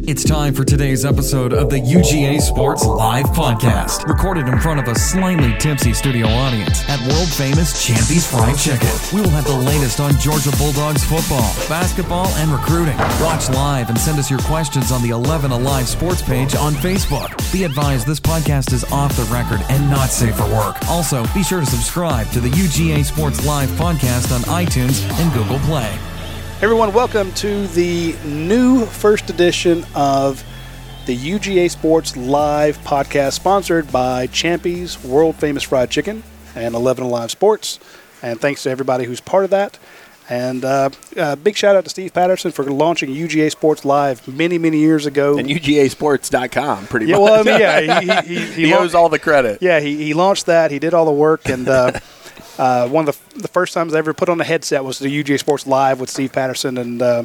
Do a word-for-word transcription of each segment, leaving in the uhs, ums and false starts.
It's time for today's episode of the U G A Sports Live Podcast, recorded in front of a slightly tipsy studio audience at world-famous Champy's Fried Chicken. We will have the latest on Georgia Bulldogs football, basketball, and recruiting. Watch live and send us your questions on the eleven Alive Sports page on Facebook. Be advised this podcast is off the record and not safe for work. Also, be sure to subscribe to the U G A Sports Live Podcast on iTunes and Google Play. Hey everyone, welcome to the new first edition of the U G A Sports Live Podcast, sponsored by Champy's World Famous Fried Chicken and eleven Alive Sports. And thanks to everybody who's part of that. And uh, uh, big shout out to Steve Patterson for launching U G A Sports Live many, many years ago. And U G A sports dot com, pretty yeah, much. Well, I mean, yeah, he, he, he, he, he owes all the credit. Yeah, he, he launched that. He did all the work. And uh, uh, one of the, the first times I ever put on a headset was the U G A Sports Live with Steve Patterson. And uh,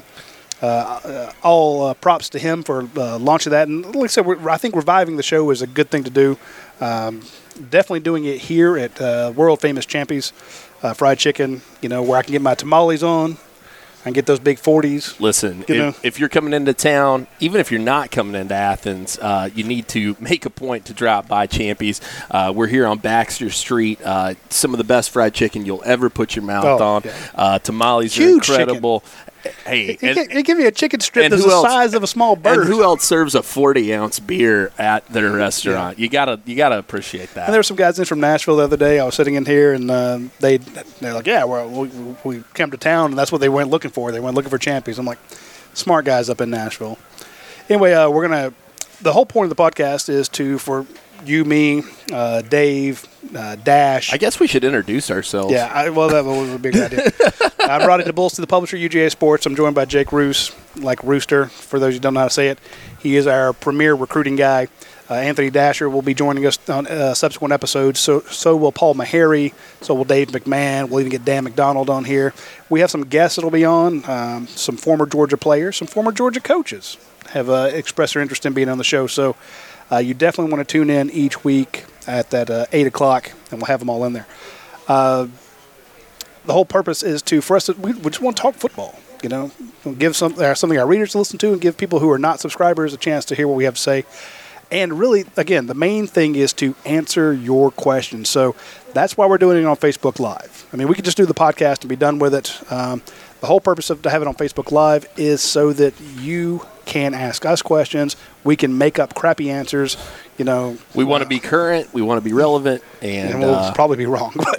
uh, all uh, props to him for uh, launching that. And like I said, we're, I think reviving the show is a good thing to do. Um, definitely doing it here at uh, world famous Champy's uh, Fried Chicken, you know, where I can get my tamales on. And get those big forties. Listen, you know? if, if you're coming into town, even if you're not coming into Athens, uh, you need to make a point to drop by Champy's. Uh, we're here on Baxter Street. Uh, some of the best fried chicken you'll ever put your mouth oh, on. Yeah. Uh, tamales Huge are incredible. Chicken. Hey, they, and, they give you a chicken strip that's the else, size of a small bird. And who else serves a forty ounce beer at their restaurant? Yeah. You gotta, you gotta appreciate that. And there were some guys in from Nashville the other day. I was sitting in here, and uh, they they're like, "Yeah, well, we, we came to town, and that's what they went looking for. They went looking for Champy's." I'm like, smart guys up in Nashville. Anyway, uh, we're gonna. The whole point of the podcast is to for you, me, uh, Dave, uh, Dash. I guess we should introduce ourselves. Yeah, I, well, that was a big idea. I'm Roddy DeBulls, to the publisher, U G A Sports. I'm joined by Jake Roos, like Rooster, for those who don't know how to say it. He is our premier recruiting guy. Uh, Anthony Dasher will be joining us on uh, subsequent episodes. So so will Paul Meharry. So will Dave McMahon. We'll even get Dan McDonald on here. We have some guests that will be on, um, some former Georgia players, some former Georgia coaches have uh, expressed their interest in being on the show. So uh, you definitely want to tune in each week at that uh, eight o'clock, and we'll have them all in there. Uh, the whole purpose is to, for us, to, we, we just want to talk football. You know, we'll give some, uh, something our readers to listen to and give people who are not subscribers a chance to hear what we have to say. And really, again, the main thing is to answer your questions. So that's why we're doing it on Facebook Live. I mean, we could just do the podcast and be done with it. Um, the whole purpose of to have it on Facebook Live is so that you can ask us questions. We can make up crappy answers. You know, we want to be current. We want to be relevant, and, and we'll uh, probably be wrong. But,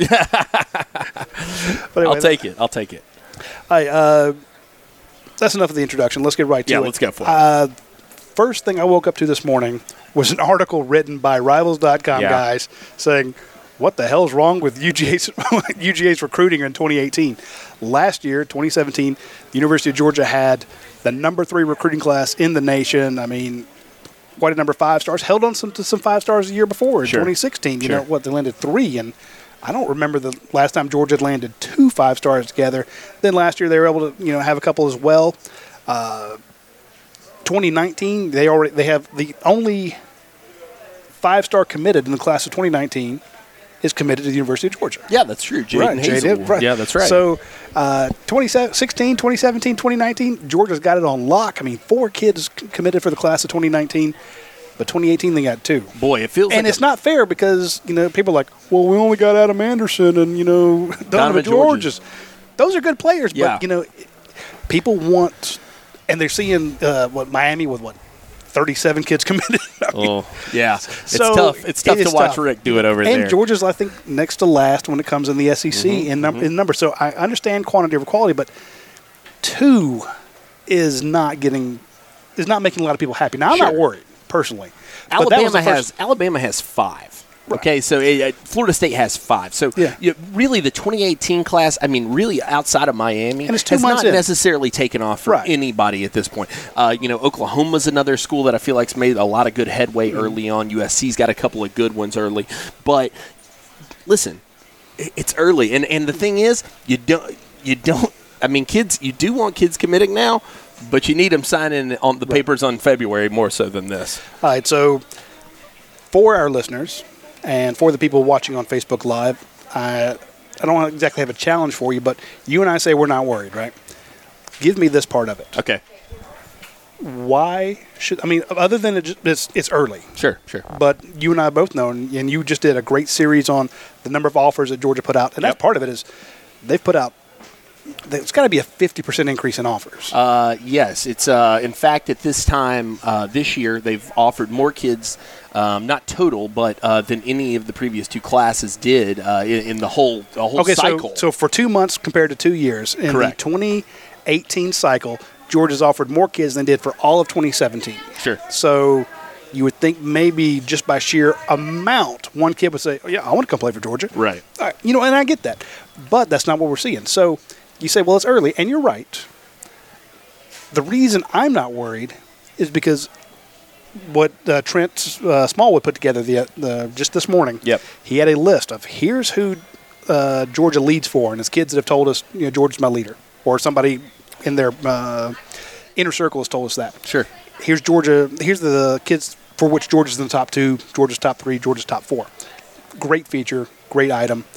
but anyway, I'll take it. I'll take it. All right, uh, that's enough of the introduction. Let's get right to yeah, it. Yeah, let's go for it. Uh, first thing I woke up to this morning was an article written by Rivals dot com yeah. guys saying, what the hell's wrong with U G A's, U G A's recruiting in twenty eighteen? Last year, twenty seventeen, the University of Georgia had the number three recruiting class in the nation. I mean, quite a number of five stars. Held on some to some five stars the year before in sure. twenty sixteen. You sure. know what? They landed three, and I don't remember the last time Georgia had landed two five stars together. Then last year they were able to, you know, have a couple as well. Uh, twenty nineteen, they already they have the only five star committed in the class of twenty nineteen is committed to the University of Georgia. Yeah, that's true. Jaden right, Hazel. Jaden, right. Yeah, that's right. So uh, twenty sixteen, twenty seventeen, twenty nineteen, Georgia's got it on lock. I mean, four kids c- committed for the class of twenty nineteen. But twenty eighteen, they got two. Boy, it feels and like it's not fair because, you know, people are like, well, we only got Adam Anderson and, you know, Donovan, Donovan Georges. Those are good players, yeah. but, you know, people want – and they're seeing, uh, what, Miami with, what, thirty-seven kids committed? I mean, oh, yeah. so it's tough. It's tough it to watch tough. Rick do it over and there. And Georgia's, I think, next to last when it comes in the S E C mm-hmm, in, num- mm-hmm. in numbers. So I understand quantity over quality, but two is not getting – is not making a lot of people happy. Now, I'm sure. not worried, personally. Alabama has Alabama has five. Right. Okay, so uh, Florida State has five. So yeah. you know, really the twenty eighteen class, I mean, really outside of Miami, and it's two has months not in. necessarily taken off for right. anybody at this point. Uh, you know, Oklahoma's another school that I feel like's made a lot of good headway mm-hmm. early on. U S C's got a couple of good ones early. But listen, it's early. And, and the thing is, you don't you don't I mean, kids, you do want kids committing now, but you need them signing on the right. papers on February more so than this. All right, so for our listeners and for the people watching on Facebook Live, I, I don't exactly have a challenge for you, but you and I say we're not worried, right? Give me this part of it. Okay. why should I mean other than it just, it's it's early. Sure, sure. But you and I both know, and, and you just did a great series on the number of offers that Georgia put out, and Yep. that's part of it is they've put out. It's got to be a fifty percent increase in offers. Uh, yes, it's uh, in fact at this time uh, this year they've offered more kids, um, not total, but uh, than any of the previous two classes did uh, in, in the whole the whole okay, cycle. so so for two months compared to two years in Correct. the twenty eighteen cycle, Georgia's offered more kids than did for all of twenty seventeen. Sure. So you would think maybe just by sheer amount, one kid would say, oh, "Yeah, I want to come play for Georgia." Right. All right. You know, and I get that, but that's not what we're seeing. So you say, "Well, it's early," and you're right. The reason I'm not worried is because what uh, Trent uh, Smallwood put together the, the just this morning. Yep. He had a list of here's who uh, Georgia leads for, and it's kids that have told us, you know, Georgia's my leader, or somebody in their uh, inner circle has told us that. Sure. Here's Georgia. Here's the kids for which Georgia's in the top two, Georgia's top three, Georgia's top four. Great feature, great item.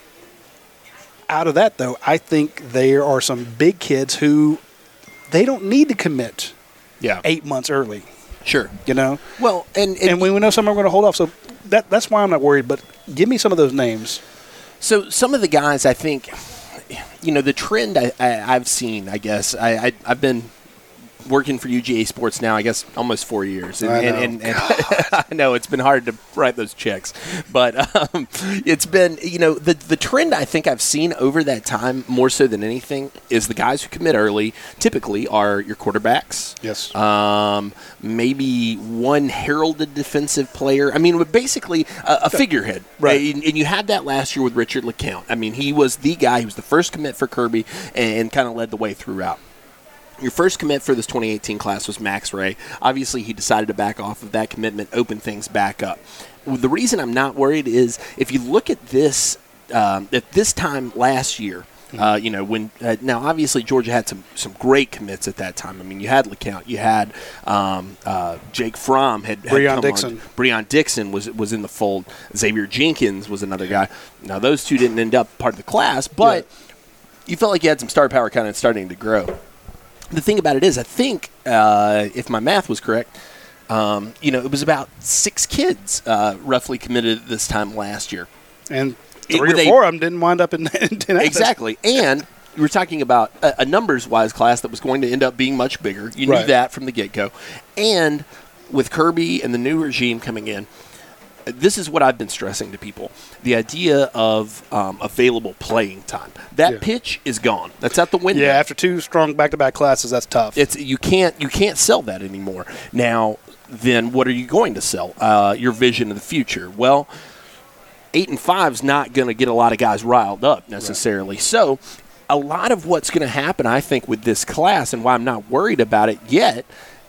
Out of that, though, I think there are some big kids who they don't need to commit Yeah. eight months early. Sure. You know, Well, and, and and we know some are going to hold off. So that that's why I'm not worried. But give me some of those names. So some of the guys, I think, you know, the trend I, I, I've seen, I guess, I, I, I've been working for U G A Sports now, I guess, almost four years. And, I know. And, and, and I know it's been hard to write those checks. But um, it's been, you know, the, the trend I think I've seen over that time, more so than anything, is the guys who commit early typically are your quarterbacks. Yes. Um, maybe one heralded defensive player. I mean, basically a, a figurehead. Right. And, and you had that last year with Richard LeCount. I mean, he was the guy who was the first commit for Kirby and, and kind of led the way throughout. Your first commit for this twenty eighteen class was Max Ray. Obviously, he decided to back off of that commitment, open things back up. The reason I'm not worried is if you look at this, um, at this time last year, uh, you know, when uh, now obviously Georgia had some some great commits at that time. I mean, you had LeCount, you had um, uh, Jake Fromm, had, had Breon come Dixon. on. Breon Dixon was was in the fold. Xavier Jenkins was another guy. Now those two didn't end up part of the class, but Yeah. you felt like you had some star power kind of starting to grow. The thing about it is, I think, uh, if my math was correct, um, you know, it was about six kids uh, roughly committed at this time last year. And It- three with or a- four of them didn't wind up in, in ten. Exactly. And we were talking about a, a numbers-wise class that was going to end up being much bigger. You knew Right. that from the get-go. And with Kirby and the new regime coming in, this is what I've been stressing to people. The idea of um, available playing time. That Yeah. pitch is gone. That's out the window. Yeah, after two strong back-to-back classes, that's tough. It's you can't you can't sell that anymore. Now, then what are you going to sell? Uh, your vision of the future. Well, eight and five's not going to get a lot of guys riled up necessarily. So, a lot of what's going to happen, I think, with this class, and why I'm not worried about it yet,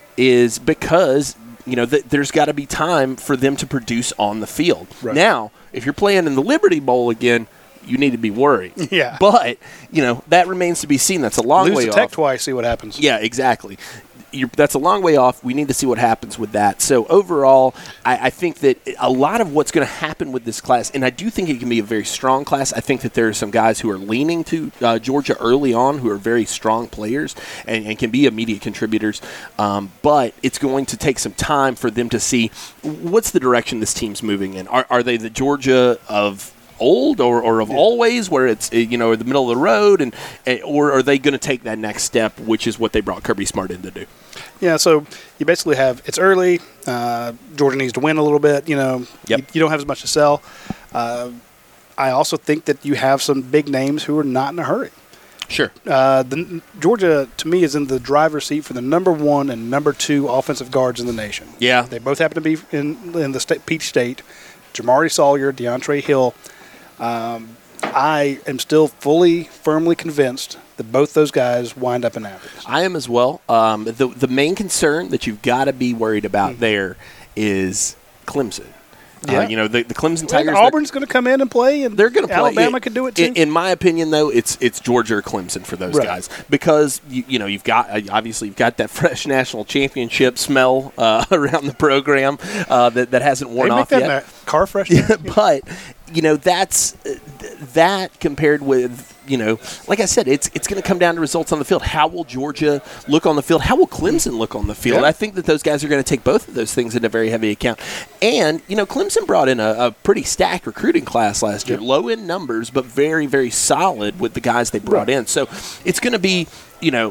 is because you know th- there's got to be time for them to produce on the field. Right. Now, if you're playing in the Liberty Bowl again, you need to be worried. Yeah. But you know that remains to be seen. That's a long Lose way the off. Tech twice, see what happens. Yeah, exactly. You're, that's a long way off. We need to see what happens with that. So overall, I, I think that a lot of what's going to happen with this class, and I do think it can be a very strong class. I think that there are some guys who are leaning to uh, Georgia early on who are very strong players and, and can be immediate contributors. Um, but it's going to take some time for them to see what's the direction this team's moving in. Are, are they the Georgia of old or, or of always, where it's, you know, the middle of the road, and or are they going to take that next step, which is what they brought Kirby Smart in to do? Yeah, so you basically have it's early. Uh, Georgia needs to win a little bit. You know, Yep. you, you don't have as much to sell. Uh, I also think that you have some big names who are not in a hurry. Sure. Uh, the Georgia, to me, is in the driver's seat for the number one and number two offensive guards in the nation. Yeah. They both happen to be in in the state, Peach State. Jamari Sawyer, DeAndre Hill. Um, I am still fully, firmly convinced that both those guys wind up in Athens. I am as well. Um, the the main concern that you've got to be worried about mm-hmm. there is Clemson. Yeah. Uh, you know, the, the Clemson Well, Tigers. Auburn's going to come in and play, and they're going to play. Alabama It- could do it too. In, in my opinion, though, it's it's Georgia or Clemson for those Right. guys because you, you know you've got uh, obviously you've got that fresh national championship smell uh, around the program uh, that that hasn't worn they make off that yet. in a car freshener. But you know that's uh, th- that compared with you know, like I said, it's it's going to come down to results on the field. How will Georgia look on the field? How will Clemson look on the field? Yeah. I think that those guys are going to take both of those things into very heavy account. And, you know, Clemson brought in a, a pretty stacked recruiting class last year. Yeah. Low in numbers, but very, very solid with the guys they brought Right. in. So it's going to be, you know,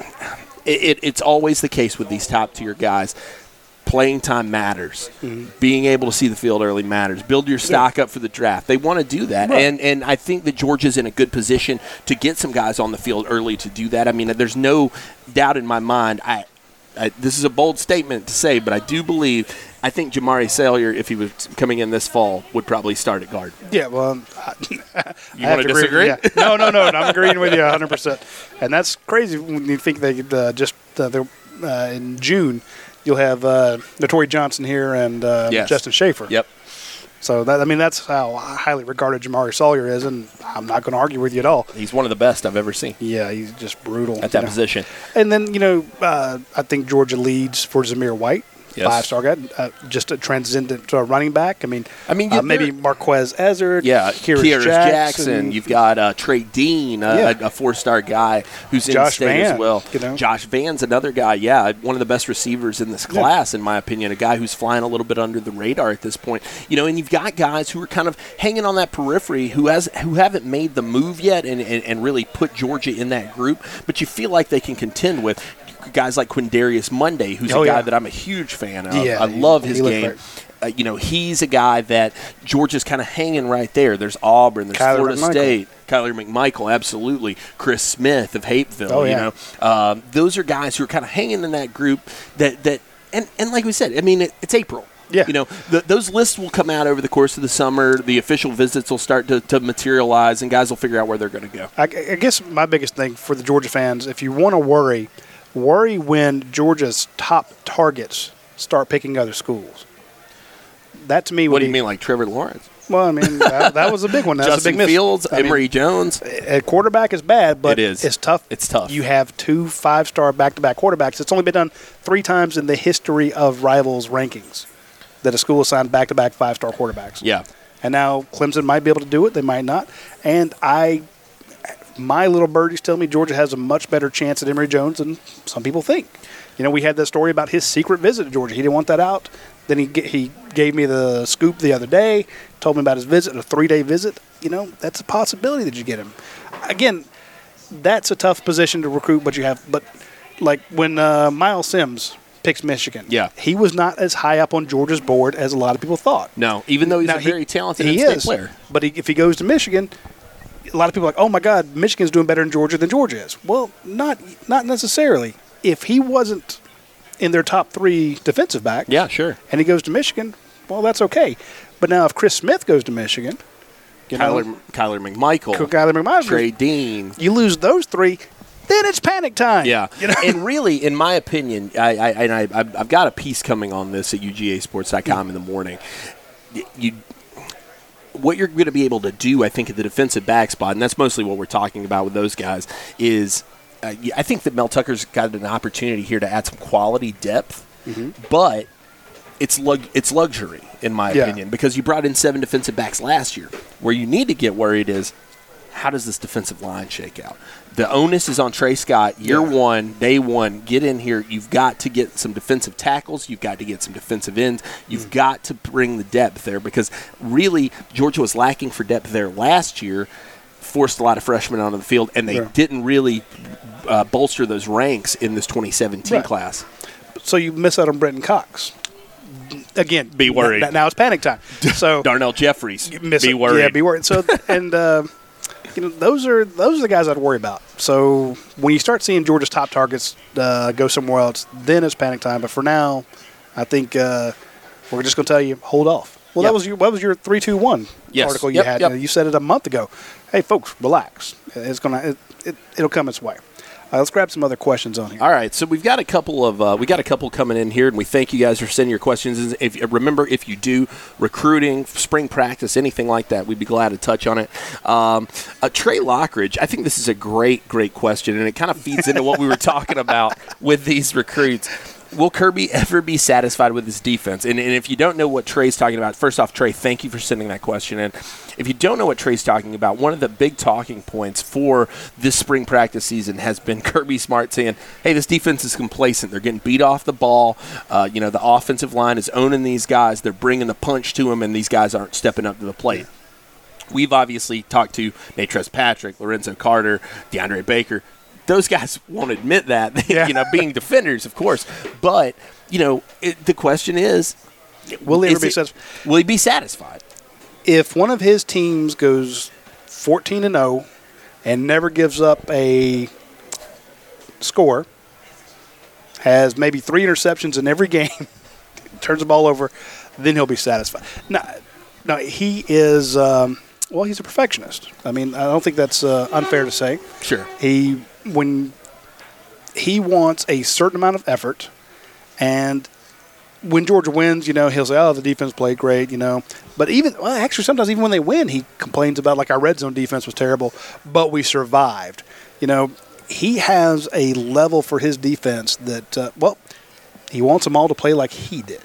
it, it, it's always the case with these top-tier guys. Playing time matters. Mm-hmm. Being able to see the field early matters. Build your stock yeah. up for the draft. They want to do that. Right. And and I think that Georgia's in a good position to get some guys on the field early to do that. I mean, there's no doubt in my mind. I, I this is a bold statement to say, but I do believe, I think Jamari Salyer, if he was coming in this fall, would probably start at guard. Yeah, well, I, you want to disagree? Yeah. No, no, no. I'm agreeing with you one hundred percent. And that's crazy when you think they uh, just uh, they're, uh, in June, you'll have uh, Notori Johnson here and uh, yes. Justin Schaefer. Yep. So, that I mean, that's how highly regarded Jamari Salyer is, and I'm not going to argue with you at all. He's one of the best I've ever seen. Yeah, he's just brutal. At that know. position. And then, you know, uh, I think Georgia leads for Zamir White. Yes. Five-star guy, uh, just a transcendent uh, running back. I mean, I mean, uh, maybe Marquez Ezzard, yeah, Kyrus Kyrus Jackson. Jackson. You've got uh, Trey Dean, uh, Yeah. a, a four-star guy who's in Josh state Van, as well. you know. Josh Van's another guy, yeah, one of the best receivers in this class, yeah. in my opinion, a guy who's flying a little bit under the radar at this point. You know, and you've got guys who are kind of hanging on that periphery who has who haven't made the move yet and, and, and really put Georgia in that group, but you feel like they can contend with guys like Quindarius Monday, who's oh, a guy yeah. that I'm a huge fan of. Yeah, I love his he game. Uh, you know, he's a guy that Georgia's kind of hanging right there. There's Auburn, there's Kyler Florida McMichael. State, Kyler McMichael, absolutely. Chris Smith of Hapeville. Oh, you yeah. know, um, those are guys who are kind of hanging in that group. That that and, and like we said, I mean, it, it's April. Yeah. You know, the, those lists will come out over the course of the summer. The official visits will start to, to materialize, and guys will figure out where they're going to go. I, I guess my biggest thing for the Georgia fans, if you want to worry, worry when Georgia's top targets start picking other schools. That to me would What do you be, mean, like Trevor Lawrence? Well, I mean, that, that was a big one. That's Justin a big miss. Fields, I mean, Emory Jones. At quarterback is bad, but It is. it's tough. It's tough. You have two five-star back-to-back quarterbacks. It's only been done three times in the history of Rivals rankings that a school assigned back-to-back five-star quarterbacks. Yeah. And now Clemson might be able to do it. They might not. And I, my little birdies tell me Georgia has a much better chance at Emory Jones than some people think. You know, we had that story about his secret visit to Georgia. He didn't want that out. Then he he gave me the scoop the other day, told me about his visit, a three-day visit. You know, that's a possibility that you get him. Again, that's a tough position to recruit, but you have. But like when uh, Miles Sims picks Michigan, Yeah. he was not as high up on Georgia's board as a lot of people thought. No, even though he's Now, a he- very talented he in-state is, player. But he, if he goes to Michigan, a lot of people are like, oh, my God, Michigan's doing better in Georgia than Georgia is. Well, not not necessarily. If he wasn't in their top three defensive back Yeah, sure. and he goes to Michigan, well, that's okay. But now if Chris Smith goes to Michigan, you Kyler, know, Kyler McMichael, Kyler McMichael, Trey Dean. you lose those three, then it's panic time. Yeah, You know? and really, in my opinion, I, I and I, I've I've got a piece coming on this at U G A sports dot com in the morning. You, what you're going to be able to do, I think, at the defensive back spot, and that's mostly what we're talking about with those guys, is uh, I think that Mel Tucker's got an opportunity here to add some quality depth, Mm-hmm. but it's lug- it's luxury, in my Yeah. opinion, because you brought in seven defensive backs last year. Where you need to get worried is, how does this defensive line shake out? The onus is on Trey Scott. Year Yeah. one, day one, get in here. You've got to get some defensive tackles. You've got to get some defensive ends. You've Mm. got to bring the depth there, because really Georgia was lacking for depth there last year, forced a lot of freshmen onto the field, and they Yeah. didn't really uh, bolster those ranks in this twenty seventeen Right. class. So you miss out on Brenton Cox. Again, Be worried. n- Now it's panic time. So Darnell Jeffries, miss be it. worried. Yeah, be worried. So and uh, you know those are those are the guys I'd worry about. So when you start seeing Georgia's top targets uh, go somewhere else, then it's panic time. But for now, I think uh, we're just going to tell you hold off. Well, Yep. that was your what was your three two one Yes. article you Yep, had. yep. You know, you said it a month ago. Hey, folks, relax. It's gonna it, it, it'll come its way. Uh, let's grab some other questions on here. All right, so we've got a couple of uh, we got a couple coming in here, and we thank you guys for sending your questions. If remember, if you do recruiting, spring practice, anything like that, we'd be glad to touch on it. Um, uh, Trey Lockridge, I think this is a great, great question, and it kind of feeds into what we were talking about with these recruits. will Kirby ever be satisfied with his defense? And, and if you don't know what Trey's talking about, first off, Trey, thank you for sending that question in. If you don't know what Trey's talking about, one of the big talking points for this spring practice season has been Kirby Smart saying, hey, this defense is complacent. They're getting beat off the ball. Uh, you know, the offensive line is owning these guys. They're bringing the punch to them, and these guys aren't stepping up to the plate. We've obviously talked to Natrez Patrick, Lorenzo Carter, DeAndre Baker. Those guys won't admit that, Yeah. you know, being defenders, of course. But, you know, it, the question is, Will he is ever be it- satisfied? will he be satisfied? If one of his teams goes fourteen and oh and never gives up a score, has maybe three interceptions in every game, turns the ball over, then he'll be satisfied. No, no, he is. Um, well, he's a perfectionist. I mean, I don't think that's uh, unfair to say. Sure. He when he wants a certain amount of effort, and when Georgia wins, you know, he'll say, "Oh, the defense played great," you know. But even well, actually, sometimes even when they win, he complains about like our red zone defense was terrible, but we survived. You know, he has a level for his defense that uh, well, he wants them all to play like he did.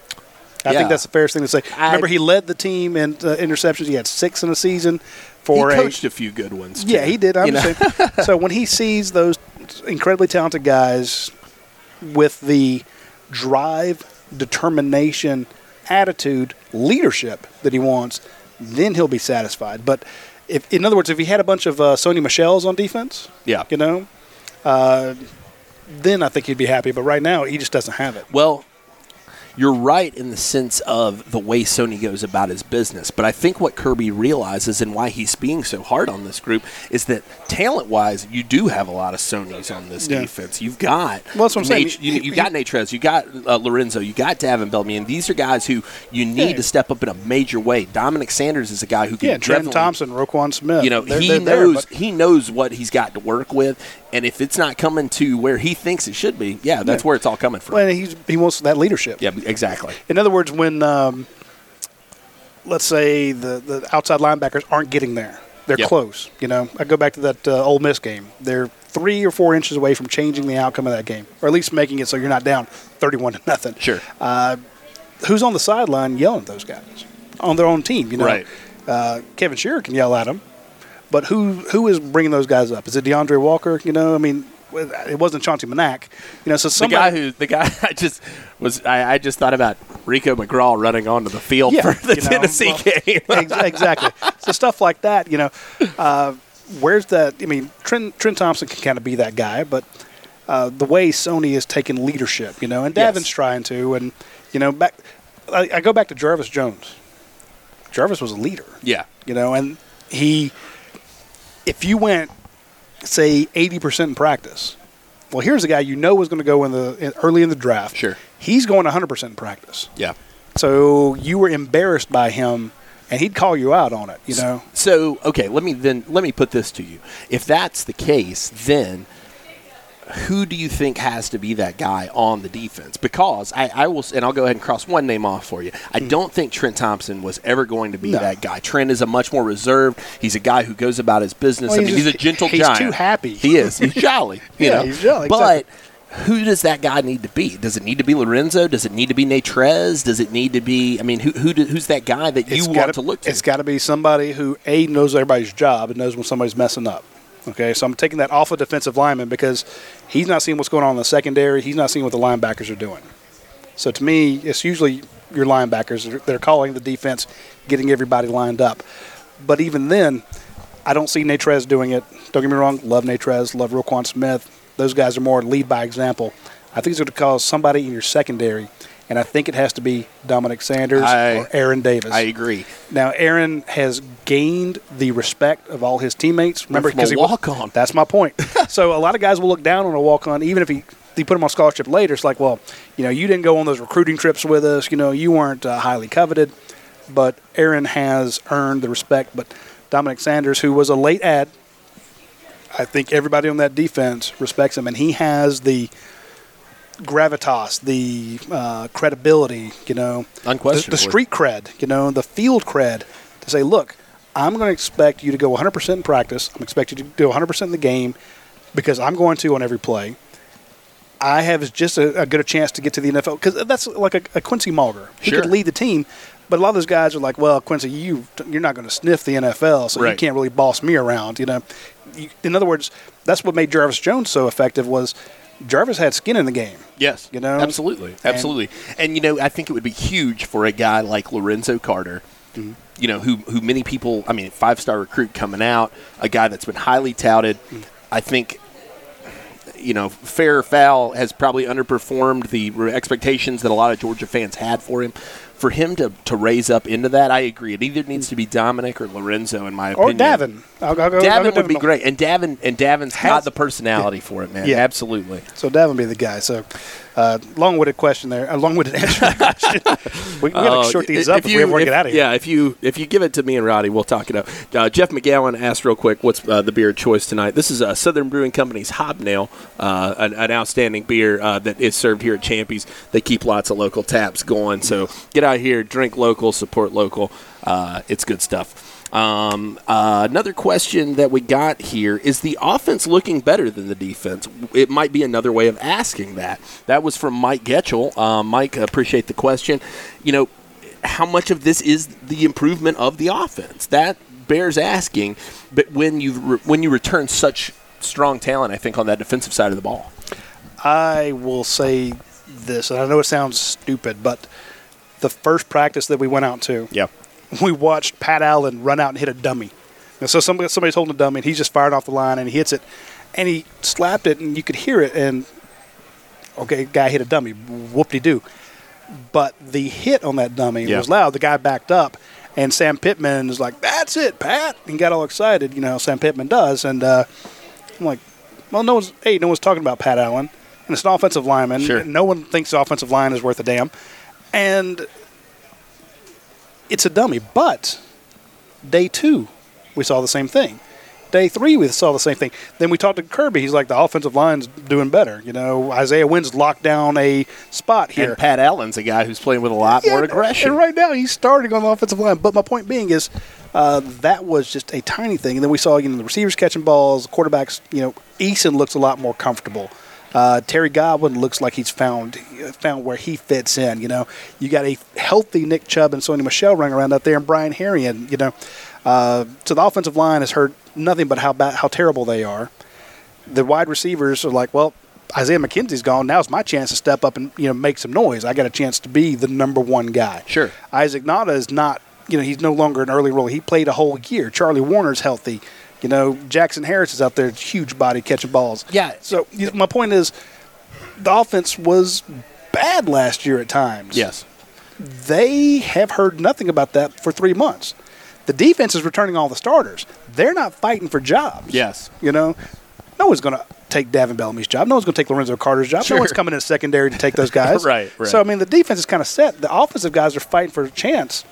I Yeah. think that's the fairest thing to say. I- Remember, he led the team in uh, interceptions. He had six in a season. For he a, coached a, few good ones, too. yeah, he did. I'm You just know? saying. So when he sees those incredibly talented guys with the drive, determination, attitude, leadership that he wants, then he'll be satisfied. But if, in other words, if he had a bunch of uh, Sony Michels on defense, Yeah. you know, uh, then I think he'd be happy. But right now, he just doesn't have it. Well, you're right in the sense of the way Sony goes about his business. But I think what Kirby realizes and why he's being so hard on this group is that talent-wise, you do have a lot of Sonys on this Yeah. defense. You've got Well, that's what I'm saying. Nate- you, He- you got Natrez, you got uh, Lorenzo, you got Davin Bellamy, and these are guys who you need Yeah. to step up in a major way. Dominic Sanders is a guy who can Yeah, Trenton definitely- Thompson, Roquan Smith. You know, they're, he they're there, knows but- he knows what he's got to work with, and if it's not coming to where he thinks it should be, yeah, that's Yeah. where it's all coming from. Well, he's, he wants that leadership. Yeah, exactly. In other words, when um, let's say the, the outside linebackers aren't getting there, they're Yep. close. You know, I go back to that uh, Ole Miss game. They're three or four inches away from changing the outcome of that game, or at least making it so you're not down thirty-one to nothing. Sure. Uh, who's on the sideline yelling at those guys on their own team? You know, Right. uh, Kevin Shearer can yell at them, but who who is bringing those guys up? Is it DeAndre Walker? You know, I mean, it wasn't Chauncey Manac. You know, so The somebody. guy who the guy I just was I, I just thought about Rico McGraw running onto the field Yeah, for the you know, Tennessee well, game. Ex- exactly. So stuff like that, you know, uh, where's that? I mean, Trent, Trent Thompson can kind of be that guy, but uh, the way Sony has taken leadership, you know, and Yes. Davin's trying to, and you know, back I, I go back to Jarvis Jones. Jarvis was a leader, Yeah. you know, and he, if you went, say, eighty percent in practice, well, here's a guy you know was going to go in the in, early in the draft. Sure. He's going one hundred percent in practice. Yeah. So you were embarrassed by him, and he'd call you out on it, you know. So, okay, let me then let me put this to you. If that's the case, then who do you think has to be that guy on the defense? Because I, I will, and I'll go ahead and cross one name off for you. I don't think Trent Thompson was ever going to be No. that guy. Trent is a much more reserved. He's a guy who goes about his business. Well, I mean, he's he's, just- a gentle he's giant. too happy. He is. He's jolly. You Yeah, know? he's jolly, But exactly. who does that guy need to be? Does it need to be Lorenzo? Does it need to be Natrez? Does it need to be? I mean, who, who do, who's that guy that you It's want gotta- to look to? It's got to be somebody who, A, knows everybody's job and knows when somebody's messing up. Okay, so I'm taking that off of defensive lineman because he's not seeing what's going on in the secondary. He's not seeing what the linebackers are doing. So to me, it's usually your linebackers. They're calling the defense, getting everybody lined up. But even then, I don't see Natrez doing it. Don't get me wrong, love Natrez, love Roquan Smith. Those guys are more lead by example. I think it's going to cause somebody in your secondary, and I think it has to be Dominic Sanders I- or Aaron Davis. I agree. Now, Aaron has gained the respect of all his teammates. Remember, From a because he walk-on. That's my point. So a lot of guys will look down on a walk-on, even if he they put him on scholarship later. It's like, well, you know, you didn't go on those recruiting trips with us. You know, you weren't uh, highly coveted. But Aaron has earned the respect. But Dominic Sanders, who was a late ad, I think everybody on that defense respects him, and he has the gravitas, the uh, credibility, you know, the, Unquestionably. the street cred, you know, the field cred to say, look, I'm going to expect you to go one hundred percent in practice. I'm expecting you to do one hundred percent in the game because I'm going to on every play. I have just a, a good a chance to get to the N F L because that's like a, a Quincy Mulger. He Sure. could lead the team, but a lot of those guys are like, well, Quincy, you you're not going to sniff the N F L, so Right. you can't really boss me around. You know, you, in other words, that's what made Jarvis Jones so effective was Jarvis had skin in the game. Yes, You know? absolutely, absolutely. And, and you know, I think it would be huge for a guy like Lorenzo Carter. Mm-hmm. You know, who who many people, I mean, five star recruit coming out, a guy that's been highly touted. Mm-hmm. I think, you know, fair or foul has probably underperformed the re- expectations that a lot of Georgia fans had for him. For him to, to raise up into that, I agree. It either needs to be Dominic or Lorenzo, in my Or opinion. Davin. I'll, I'll go, I'll Davin go would be Davin. great, and Davin and Davin's Has- got the personality for it, man. Yeah. Absolutely. So Davin be the guy. So uh, long-winded question there. A long-winded answer to the question. we we got Oh, to short these if up if, you- we ever want to if- get out of here. Yeah, if you if you give it to me and Roddy, we'll talk it out. Uh, Jeff McGowan asked real quick, what's uh, the beer of choice tonight? This is uh, Southern Brewing Company's Hobnail, uh, an, an outstanding beer uh, that is served here at Champy's. They keep lots of local taps going, so get out here, drink local, support local. Uh, it's good stuff. Um, uh, another question that we got here is the offense looking better than the defense? It might be another way of asking that. That was from Mike Getchell. Um, Mike, appreciate the question. You know, how much of this is the improvement of the offense? That bears asking. But when you re- when you return such strong talent, I think on that defensive side of the ball. I will say this, and I know it sounds stupid, but the first practice that we went out to, Yeah. we watched Pat Allen run out and hit a dummy. And so somebody, somebody's holding a dummy, and he's just firing off the line, and he hits it, and he slapped it, and you could hear it, and okay, guy hit a dummy, whoop-de-doo. But the hit on that dummy Yeah. was loud. The guy backed up, and Sam Pittman is like, that's it, Pat. And got all excited, you know, Sam Pittman does. And uh, I'm like, well, no one's, hey, no one's talking about Pat Allen. And it's an offensive lineman. Sure. No one thinks the offensive line is worth a damn. And it's a dummy. But day two, we saw the same thing. Day three, we saw the same thing. Then we talked to Kirby. He's like, the offensive line's doing better. You know, Isaiah Wynn's locked down a spot here. And Pat Allen's a guy who's playing with a lot more Yeah, aggression. And right now, he's starting on the offensive line. But my point being is, uh, that was just a tiny thing. And then we saw, you know, the receivers catching balls, the quarterbacks. You know, Eason looks a lot more comfortable. Uh, Terry Godwin looks like he's found found where he fits in. You know, you got a healthy Nick Chubb and Sony Michel running around out there, and Brian Herrion. You know, uh, so the offensive line has heard nothing but how bad, how terrible they are. The wide receivers are like, well, Isaiah McKenzie's gone. Now's my chance to step up and, you know, make some noise. I got a chance to be the number one guy. Sure. Isaac Nada is not, you know, he's no longer an early role. He played a whole year. Charlie Warner's healthy. You know, Jackson Harris is out there, huge body, catching balls. Yeah. So you know, my point is, the offense was bad last year at times. Yes. They have heard nothing about that for three months. The defense is returning all the starters. They're not fighting for jobs. Yes. You know, no one's going to take Davin Bellamy's job. No one's going to take Lorenzo Carter's job. Sure. No one's coming in secondary to take those guys. Right, right. So, I mean, the defense is kind of set. The offensive guys are fighting for a chance.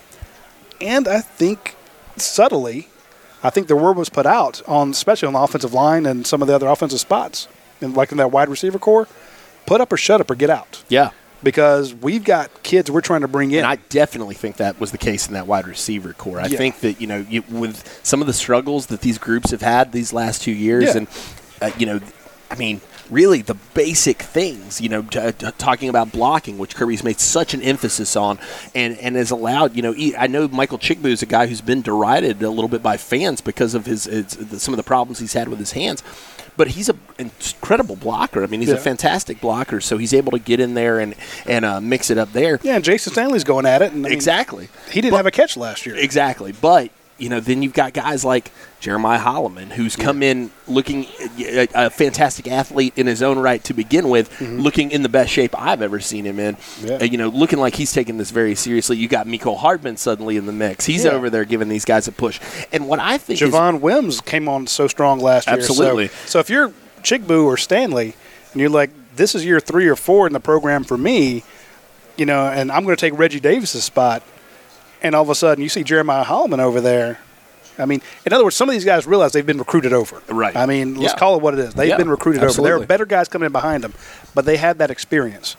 And I think subtly, I think the word was put out, on, especially on the offensive line and some of the other offensive spots, and like in that wide receiver core, put up or shut up or get out. Yeah. Because we've got kids we're trying to bring in. And I definitely think that was the case in that wide receiver core. I Yeah. think that, you know, you, with some of the struggles that these groups have had these last two years, Yeah. and, uh, you know, I mean, really the basic things, you know, t- t- talking about blocking, which Kirby's made such an emphasis on and, and has allowed, you know, e- I know Michael Chigbu is a guy who's been derided a little bit by fans because of his, his some of the problems he's had with his hands. But he's an incredible blocker. I mean, he's Yeah. a fantastic blocker, so he's able to get in there and, and uh, mix it up there. yeah, and Jason Stanley's going at it. And, I mean, Exactly. he didn't But- have a catch last year. Exactly. But, you know, then you've got guys like Jeremiah Holloman, who's come in looking a, a fantastic athlete in his own right to begin with, Mm-hmm. looking in the best shape I've ever seen him in. Yeah. Uh, you know, looking like he's taking this very seriously. You got Mecole Hardman suddenly in the mix. He's Yeah. over there giving these guys a push. And what I think is Javon Wims came on so strong last year. Absolutely. So, so if you're Chigbu or Stanley and you're like, this is year three or four in the program for me, you know, and I'm going to take Reggie Davis's spot, and all of a sudden you see Jeremiah Holloman over there. I mean, in other words, some of these guys realize they've been recruited over. Right. I mean, let's Yeah. call it what it is. They've Yeah, been recruited over. There absolutely. are better guys coming in behind them, but they had that experience.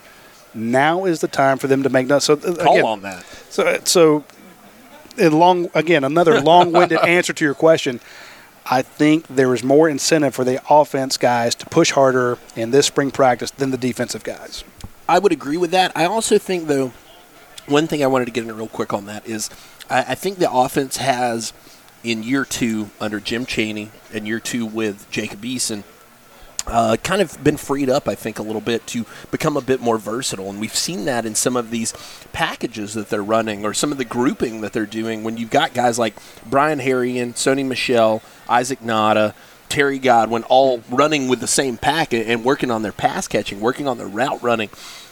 Now is the time for them to make notes. So uh, call again, on that. So, so in long again, another long-winded answer to your question. I think there is more incentive for the offense guys to push harder in this spring practice than the defensive guys. I would agree with that. I also think, though, one thing I wanted to get into real quick on that is I, I think the offense has, in year two under Jim Chaney and year two with Jacob Eason, Uh, kind of been freed up, I think, a little bit to become a bit more versatile. And we've seen that in some of these packages that they're running or some of the grouping that they're doing when you've got guys like Brian Harrigan, Sony Michel, Isaac Nada, Terry Godwin all running with the same pack and working on their pass catching, working on their route running.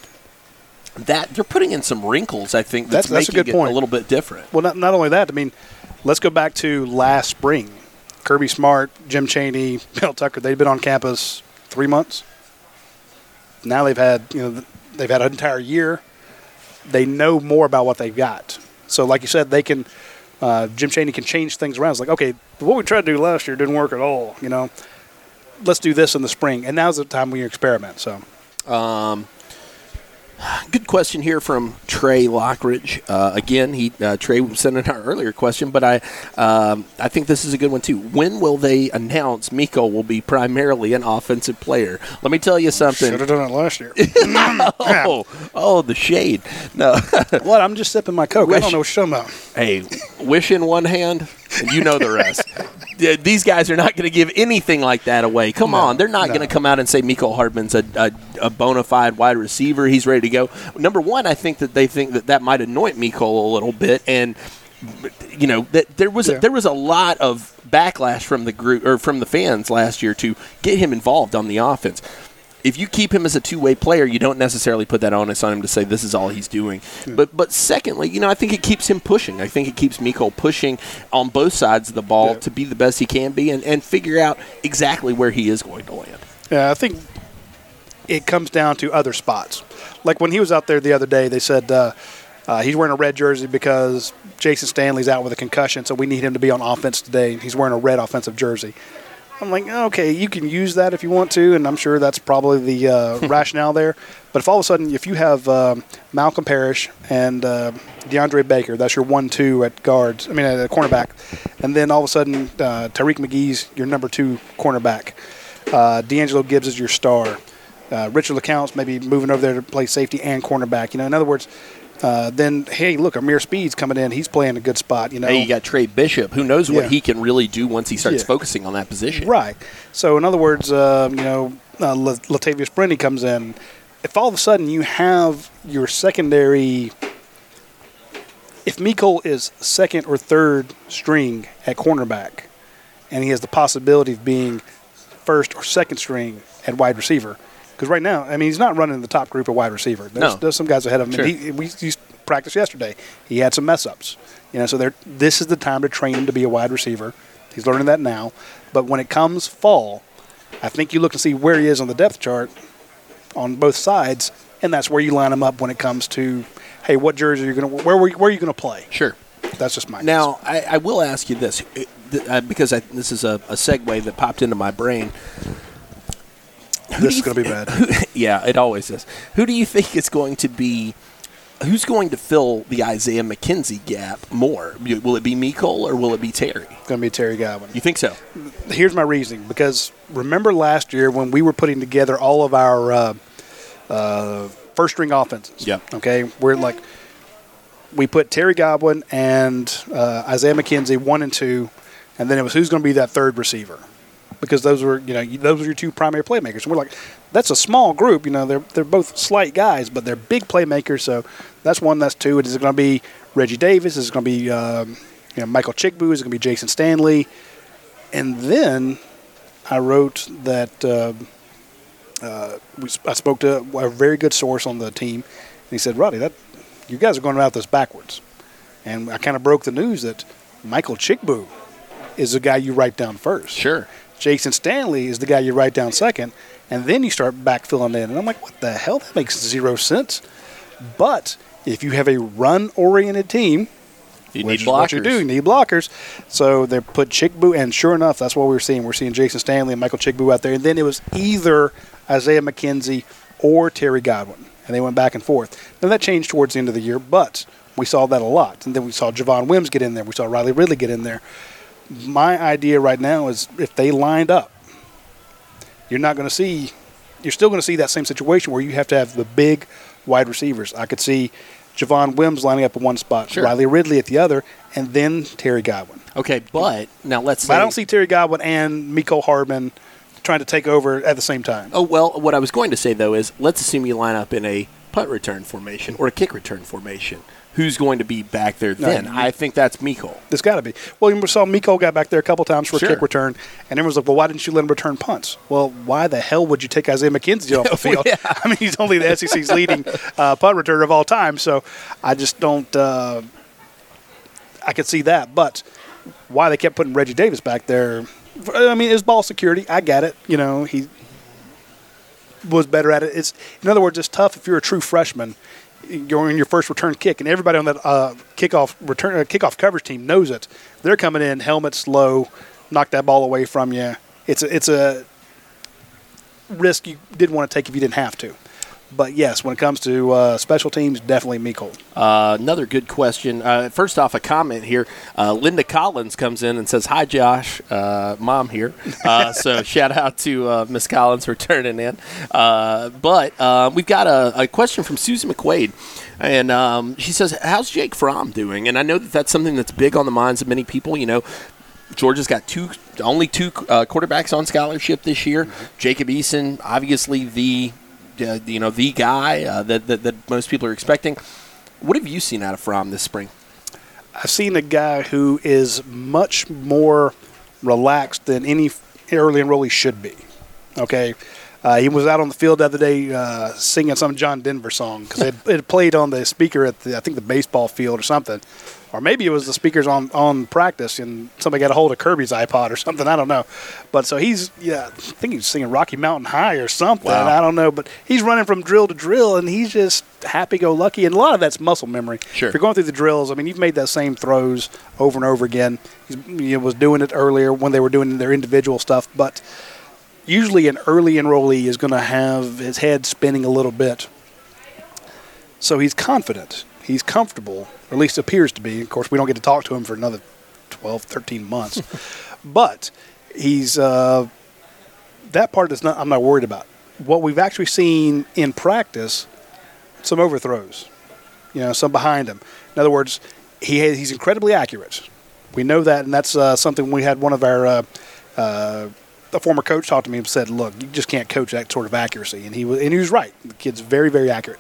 That they're putting in some wrinkles, I think, that's, that's, that's making a, good point. It a little bit different. Well, not, not only that, I mean, let's go back to last spring. Kirby Smart, Jim Chaney, Bill Tucker, they've been on campus three months. Now they've had, you know, they've had an entire year. They know more about what they've got. So, like you said, they can, uh, Jim Chaney can change things around. It's like, okay, what we tried to do last year didn't work at all, you know. Let's do this in the spring. And now's the time when you experiment, so. Um, good question here from Trey Lockridge. Uh, again, he uh, Trey sent in our earlier question, but I um, I think this is a good one too. When will they announce Miko will be primarily an offensive player? Let me tell you something. Should have done it last year. oh, oh, the shade. No. What? I'm just sipping my Coke. Wish, I don't know what you're talking about. Hey, wish in one hand, and you know the rest. These guys are not going to give anything like that away. Come no, on. They're not no. going to come out and say Miko Hardman's a, a, a bona fide wide receiver. He's ready to go. Number one, I think that they think that that might anoint Miko a little bit. And, you know, that there was yeah. a, there was a lot of backlash from the group or from the fans last year to get him involved on the offense. If you keep him as a two-way player, you don't necessarily put that onus on him to say this is all he's doing. Hmm. But but secondly, you know, I think it keeps him pushing. I think it keeps Miko pushing on both sides of the ball yeah. to be the best he can be and, and figure out exactly where he is going to land. Yeah, I think it comes down to other spots. Like when he was out there the other day, they said uh, uh, he's wearing a red jersey because Jason Stanley's out with a concussion, so we need him to be on offense today. He's wearing a red offensive jersey. I'm like, okay, you can use that if you want to, and I'm sure that's probably the uh, rationale there. But if all of a sudden, if you have um, Malcolm Parrish and uh, DeAndre Baker, that's your one two at guards, I mean, at cornerback, and then all of a sudden, uh, Tariq McGee's your number two cornerback. Uh, D'Angelo Gibbs is your star. Uh, Richard LeCounte's maybe moving over there to play safety and cornerback. You know, in other words, Uh, then, hey, look, Amir Speed's coming in. He's playing a good spot, you know. Hey, you got Trey Bishop. Who knows what yeah. he can really do once he starts yeah. focusing on that position. Right. So, in other words, uh, you know, uh, Latavius Brendy comes in. If all of a sudden you have your secondary – if Miko is second or third string at cornerback and he has the possibility of being first or second string at wide receiver – because right now, I mean, he's not running the top group of wide receiver. There's, no. there's some guys ahead of him. Sure. And he, we used practice yesterday. He had some mess ups. You know, so this is the time to train him to be a wide receiver. He's learning that now. But when it comes fall, I think you look and see where he is on the depth chart on both sides, and that's where you line him up when it comes to, hey, what jersey are you going to where where are you going to play? Sure. That's just my now. I, I will ask you this uh, because I, this is a, a segue that popped into my brain. Who this is going to be bad. Who, yeah, it always is. Who do you think is going to be – who's going to fill the Isaiah McKenzie gap more? Will it be Mecole or will it be Terry? It's going to be Terry Godwin. You think so? Here's my reasoning. Because remember last year when we were putting together all of our uh, uh, first-string offenses? Yeah. Okay? We're like – we put Terry Godwin and uh, Isaiah McKenzie one and two, and then it was who's going to be that third receiver. Because those were, you know, those were your two primary playmakers. And we're like, that's a small group. You know, they're they're both slight guys, but they're big playmakers. So that's one, that's two. Is it going to be Reggie Davis? Is it going to be um, you know, Michael Chickboo? Is it going to be Jason Stanley? And then I wrote that uh, uh, we, I spoke to a very good source on the team, and he said, Roddy, that you guys are going about this backwards. And I kind of broke the news that Michael Chickboo is the guy you write down first. Sure. Jason Stanley is the guy you write down second, and then you start backfilling in. And I'm like, what the hell? That makes zero sense. But if you have a run-oriented team, you which need is blockers. what you do, you need blockers. So they put Chickboo, and sure enough, that's what we were seeing. We're seeing Jason Stanley and Michael Chickboo out there. And then it was either Isaiah McKenzie or Terry Godwin, and they went back and forth. Now, that changed towards the end of the year, but we saw that a lot. And then we saw Javon Wims get in there. We saw Riley Ridley get in there. My idea right now is if they lined up, you're not going to see – you're still going to see that same situation where you have to have the big wide receivers. I could see Javon Wims lining up in one spot, sure. Riley Ridley at the other, and then Terry Godwin. Okay, but now let's say – But I don't see Terry Godwin and Mecole Hardman trying to take over at the same time. Oh, well, what I was going to say, though, is let's assume you line up in a punt return formation or a kick return formation. Who's going to be back there then? No, I think that's Mecole. It's got to be. Well, you saw Mecole got back there a couple times for sure. a kick return, and everyone was like, well, why didn't you let him return punts? Well, why the hell would you take Isaiah McKenzie off the field? yeah. I mean, he's only the S E C's leading uh, punt returner of all time, so I just don't uh, – I could see that. But why they kept putting Reggie Davis back there, I mean, it's ball security. I get it. You know, he was better at it. It's in other words, it's tough if you're a true freshman – you're in your first return kick, and everybody on that uh, kickoff return uh, kickoff coverage team knows it. They're coming in helmet low, knock that ball away from you. It's a, it's a risk you didn't want to take if you didn't have to. But yes, when it comes to uh, special teams, definitely Mecole. Uh, another good question. Uh, first off, a comment here. Uh, Linda Collins comes in and says, "Hi, Josh. Uh, Mom here." Uh, so shout out to uh, Miss Collins for turning in. Uh, but uh, we've got a, a question from Susan McQuaid. And um, she says, how's Jake Fromm doing? And I know that that's something that's big on the minds of many people. You know, Georgia's got two, only two uh, quarterbacks on scholarship this year. Mm-hmm. Jacob Eason, obviously the – Uh, you know, the guy uh, that, that that most people are expecting. What have you seen out of Fromm this spring? I've seen a guy who is much more relaxed than any early enrollee should be. Okay, uh, he was out on the field the other day uh, singing some John Denver song because it, it played on the speaker at the I think the baseball field or something. Or maybe it was the speakers on, on practice, and somebody got a hold of Kirby's iPod or something. I don't know. But so he's, yeah, I think he's singing Rocky Mountain High or something. Wow. I don't know. But he's running from drill to drill, and he's just happy-go-lucky. And a lot of that's muscle memory. Sure. If you're going through the drills, I mean, you've made that same throws over and over again. He's, he was doing it earlier when they were doing their individual stuff. But usually an early enrollee is going to have his head spinning a little bit. So he's confident. He's comfortable, or at least appears to be. Of course, we don't get to talk to him for another twelve, thirteen months. But he's uh, that part is not. I'm not worried about. What we've actually seen in practice, some overthrows, you know, some behind him. In other words, he has, he's incredibly accurate. We know that, and that's uh, something we had one of our uh, uh, a former coach talk to me and said, "Look, you just can't coach that sort of accuracy." And he was, and he was right. The kid's very, very accurate.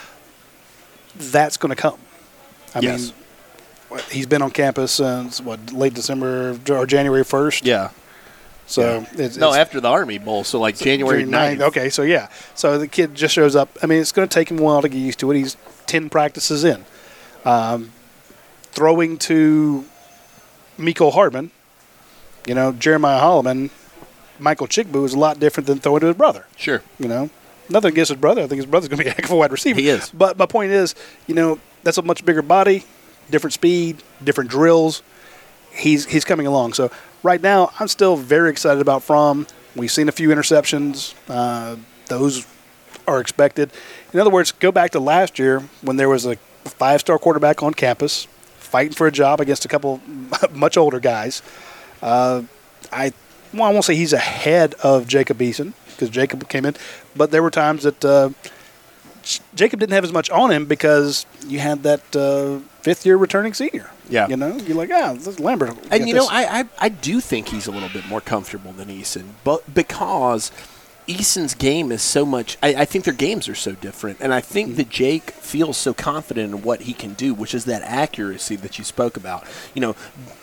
That's going to come. I yes. mean, he's been on campus since, what, late December or January first? Yeah. So yeah. It's, No, it's, after the Army Bowl, so like so January ninth. Okay, so yeah. So the kid just shows up. I mean, it's going to take him a while to get used to it. He's ten practices in. Um, throwing to Mecole Hardman, you know, Jeremiah Holloman, Michael Chickboo is a lot different than throwing to his brother. Sure. You know? Nothing against his brother. I think his brother's going to be a heck of a wide receiver. He is. But my point is, you know, that's a much bigger body, different speed, different drills. He's he's coming along. So right now, I'm still very excited about Fromm. We've seen a few interceptions. Uh, those are expected. In other words, go back to last year when there was a five-star quarterback on campus fighting for a job against a couple much older guys. Uh, I, well, I won't say he's ahead of Jacob Eason, because Jacob came in. But there were times that uh, Jacob didn't have as much on him because you had that uh, fifth-year returning senior. Yeah. You know, you're like, ah, this Lambert. And, you this. know, I, I I do think he's a little bit more comfortable than Eason, but because Eason's game is so much – I think their games are so different. And I think mm-hmm. that Jake feels so confident in what he can do, which is that accuracy that you spoke about. You know,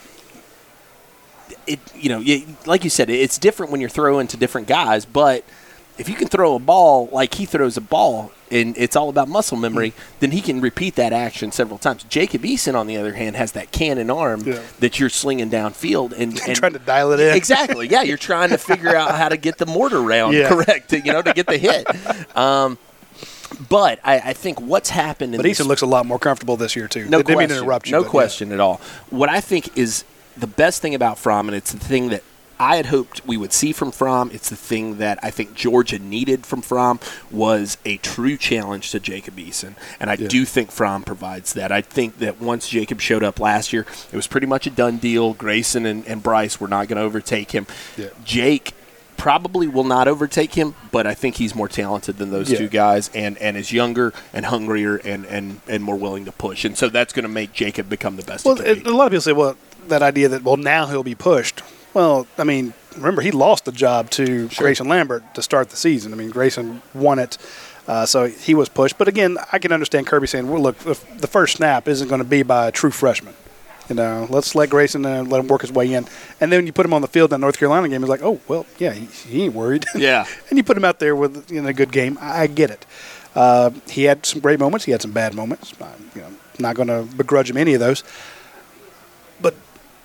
it. You know, it, like you said, it's different when you're throwing to different guys, but – if you can throw a ball like he throws a ball and it's all about muscle memory, mm-hmm. then he can repeat that action several times. Jacob Eason, on the other hand, has that cannon arm yeah. that you're slinging downfield. And, and trying to dial it in. Exactly. Yeah, you're trying to figure out how to get the mortar round yeah. correct, to, you know, to get the hit. Um, but I, I think what's happened in But this, Eason looks a lot more comfortable this year, too. No Didn't question. mean to interrupt you, no but, question yeah. at all. What I think is the best thing about Fromm, and it's the thing that I had hoped we would see from Fromm. It's the thing that I think Georgia needed from Fromm was a true challenge to Jacob Eason, and I yeah. do think Fromm provides that. I think that once Jacob showed up last year, it was pretty much a done deal. Grayson and, and Bryce were not going to overtake him. Yeah. Jake probably will not overtake him, but I think he's more talented than those yeah. two guys and, and is younger and hungrier and, and, and more willing to push. And so that's going to make Jacob become the best well, he can it, be. A lot of people say, well, that idea that, well, now he'll be pushed. Well, I mean, remember, he lost the job to sure. Grayson Lambert to start the season. I mean, Grayson won it, uh, so he was pushed. But, again, I can understand Kirby saying, well, look, the first snap isn't going to be by a true freshman. You know, let's let Grayson uh, let him work his way in. And then when you put him on the field in that North Carolina game, it's like, oh, well, yeah, he, he ain't worried. Yeah. And you put him out there with in a good game. I, I get it. Uh, he had some great moments. He had some bad moments. I'm you know, not going to begrudge him any of those. But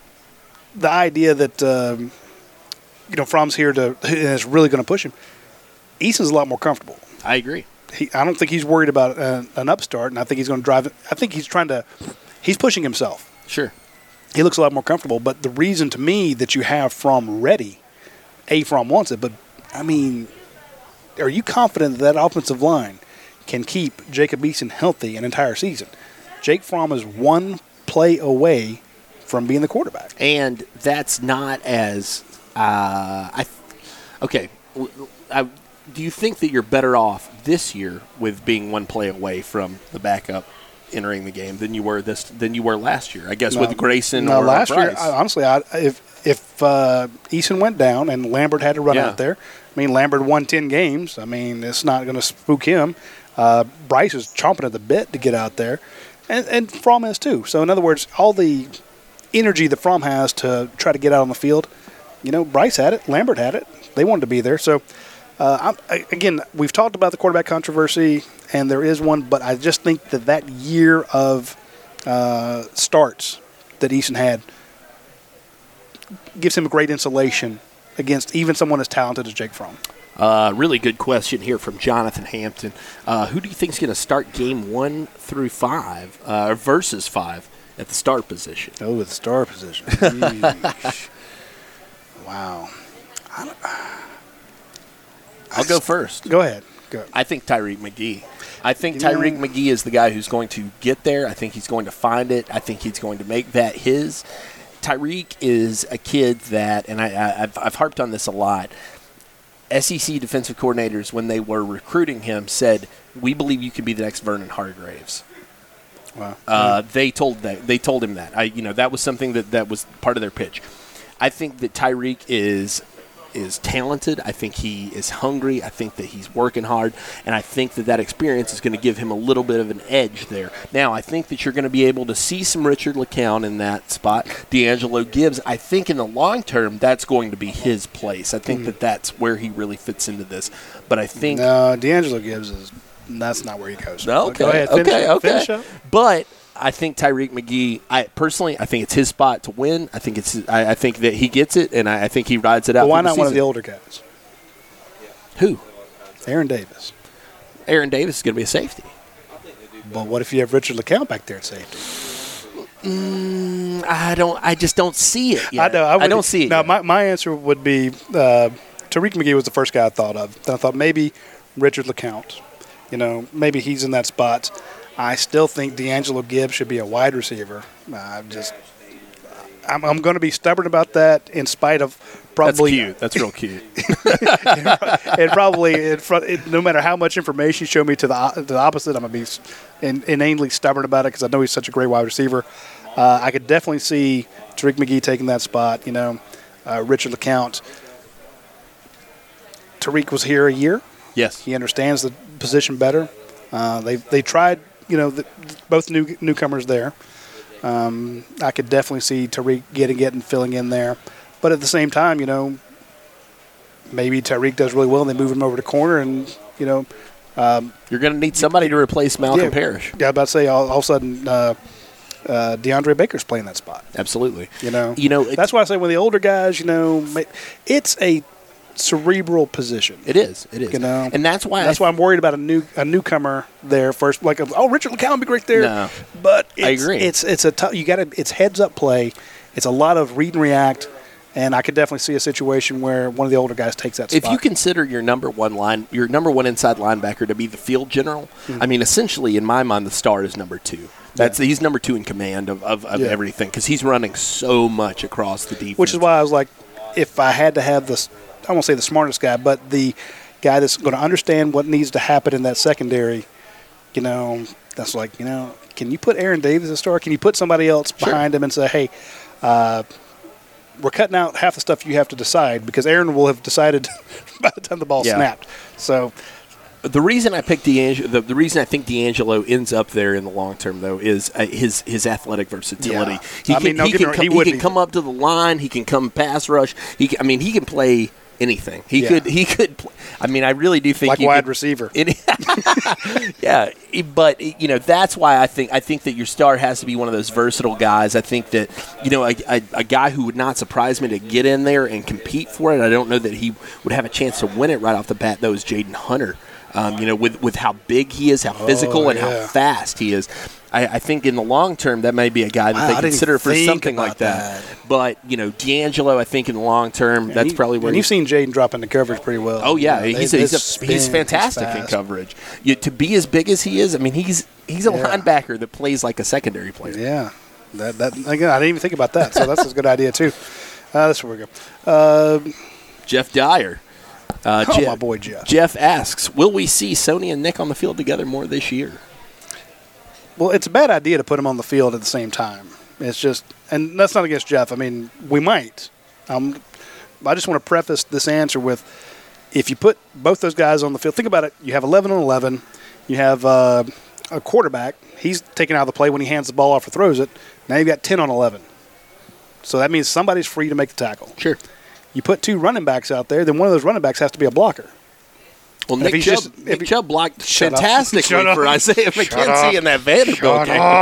the idea that, um, you know, Fromm's here to and is really going to push him, Eason's a lot more comfortable. I agree. He, I don't think he's worried about uh, an upstart, and I think he's going to drive it. I think he's trying to – he's pushing himself. Sure. He looks a lot more comfortable, but the reason to me that you have Fromm ready, A, Fromm wants it, but, I mean, are you confident that that offensive line can keep Jacob Eason healthy an entire season? Jake Fromm is one play away from being the quarterback. And that's not as uh, – I okay, I, do you think that you're better off this year with being one play away from the backup entering the game than you were this than you were last year? I guess no, with Grayson no, or last Bryce. year, I, honestly, I, if if uh, Eason went down and Lambert had to run yeah. out there, I mean, Lambert won ten games. I mean, it's not going to spook him. Uh, Bryce is chomping at the bit to get out there, and and Fromm is too. So in other words, all the energy that Fromm has to try to get out on the field, you know, Bryce had it, Lambert had it. They wanted to be there. So uh, I'm, again, we've talked about the quarterback controversy. And there is one, but I just think that that year of uh, starts that Eason had gives him a great insulation against even someone as talented as Jake Fromm. Uh, really good question here from Jonathan Hampton. Uh, who do you think is going to start game one through five, uh, versus five at the start position? Oh, the star position. Wow. I don't, I'll go first. Go ahead. Go. I think Tyreek McGee. I think Tyreek McGee is the guy who's going to get there. I think he's going to find it. I think he's going to make that his. Tyreek is a kid that, and I, I, I've, I've harped on this a lot, S E C defensive coordinators, when they were recruiting him, said, we believe you could be the next Vernon Hargreaves. Wow. Uh, they told that, they told him that. I, you know, that was something that, that was part of their pitch. I think that Tyreek is is talented. I think he is hungry. I think that he's working hard, and I think that that experience is going to give him a little bit of an edge there. Now, I think that you're going to be able to see some Richard LeCounte in that spot. D'Angelo Gibbs, I think in the long term, that's going to be his place. I think mm. that that's where he really fits into this. But I think no, D'Angelo Gibbs is that's not where he goes. No, okay, go ahead, finish, okay, okay. Finish up. But I think Tyreek McGee, I personally, I think it's his spot to win. I think it's, I, I think that he gets it, and I, I think he rides it out. Well, why not one of the older guys? Who? Aaron Davis. Aaron Davis is going to be a safety. But what if you have Richard LeCounte back there at safety? Mm, I don't. I just don't see it yet. I, know, I, would, I don't see it. Now, yet. my my answer would be uh, Tyreek McGee was the first guy I thought of. Then I thought maybe Richard LeCounte. You know, maybe he's in that spot. I still think D'Angelo Gibbs should be a wide receiver. I'm just, I'm, I'm going to be stubborn about that, in spite of probably. That's cute. That's real cute. and probably, in front, it, no matter how much information you show me to the to the opposite, I'm going to be in, inanely stubborn about it because I know he's such a great wide receiver. Uh, I could definitely see Tyreek McGee taking that spot. You know, uh, Richard LeCounte. Tyreek was here a year. Yes, he understands the position better. Uh, they they tried. You know, the, both new newcomers there. Um, I could definitely see Tyreek getting it and filling in there. But at the same time, you know, maybe Tyreek does really well and they move him over to corner and, you know. Um, You're going to need somebody to replace Malcolm yeah, Parrish. Yeah, I was about to say all, all of a sudden uh, uh, DeAndre Baker's playing that spot. Absolutely. You know, you know that's why I say when the older guys, you know, it's a cerebral position. It is. It is. You know, and that's why that's I, why I'm worried about a new a newcomer there first. Like, oh, Richard LeCounte would be great there. No, but it's, I agree. It's it's a t- you got to it's heads up play. It's a lot of read and react, And I could definitely see a situation where one of the older guys takes that spot. If you consider your number one line, your number one inside linebacker to be the field general, mm-hmm. I mean, essentially, in my mind, the star is number two. That's yeah. He's number two in command of, of, of yeah. everything because he's running so much across the defense. Which is why I was like, if I had to have this, I won't say the smartest guy, but the guy that's going to understand what needs to happen in that secondary, you know, that's like, you know, can you put Aaron Davis as a star? Can you put somebody else sure. behind him and say, hey, uh, we're cutting out half the stuff you have to decide because Aaron will have decided by the time the ball yeah. snapped. So the reason I picked D'Angelo, the, the reason I think D'Angelo ends up there in the long term, though, is uh, his his athletic versatility. Yeah. He, I can, mean, no, he, can, he, come, he can come up to the line. He can come pass rush. He, can, I mean, he can play anything. He yeah. could. He could. Play, I mean, I really do think like you wide could, receiver. Any, yeah, but you know that's why I think I think that your star has to be one of those versatile guys. I think that you know a, a, a guy who would not surprise me to get in there and compete for it. I don't know that he would have a chance to win it right off the bat. Though is Jaden Hunter. Um, you know, with, with how big he is, how physical, oh, and yeah. how fast he is. I, I think in the long term that may be a guy that wow, they I consider for think something like that. that. But, you know, D'Angelo, I think in the long term, and that's he, probably where and he's you've seen Jaden drop into coverage pretty well. Oh, yeah. You know, he's they, a, he's, a, spin, he's fantastic he's in coverage. You, to be as big as he is, I mean, he's he's a yeah. linebacker that plays like a secondary player. Yeah. That, that Again, I didn't even think about that, so that's a good idea, too. Uh, that's where we go. Uh, Jeff Dyer. Uh, oh, Jeff, my boy Jeff. Jeff asks, will we see Sony and Nick on the field together more this year? Well, it's a bad idea to put them on the field at the same time. It's just, and that's not against Jeff. I mean, we might. Um, I just want to preface this answer with, if you put both those guys on the field, think about it. You have eleven on eleven. You have uh, a quarterback. He's taken out of the play when he hands the ball off or throws it. Now you've got ten on eleven. So that means somebody's free to make the tackle. Sure. You put two running backs out there, then one of those running backs has to be a blocker. Well, Nick Chubb, just, Nick he, Chubb blocked shut fantastically up. for Isaiah Shut McKenzie up. in that Vanderbilt